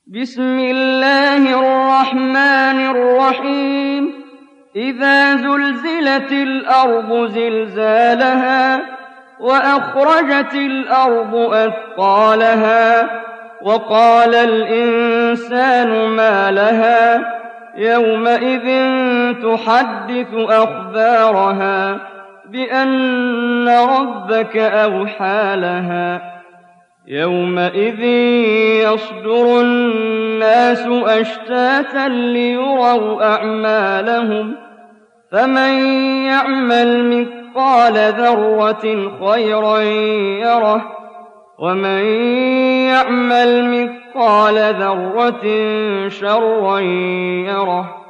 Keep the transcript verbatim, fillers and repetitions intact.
بسم الله الرحمن الرحيم إذا زلزلت الأرض زلزالها وأخرجت الأرض أثقالها وقال الإنسان ما لها يومئذ تحدث أخبارها بأن ربك أوحى لها يومئذ يصدر الناس أشتاتا ليروا أعمالهم فمن يعمل مثقال ذرة خيرا يره ومن يعمل مثقال ذرة شرا يره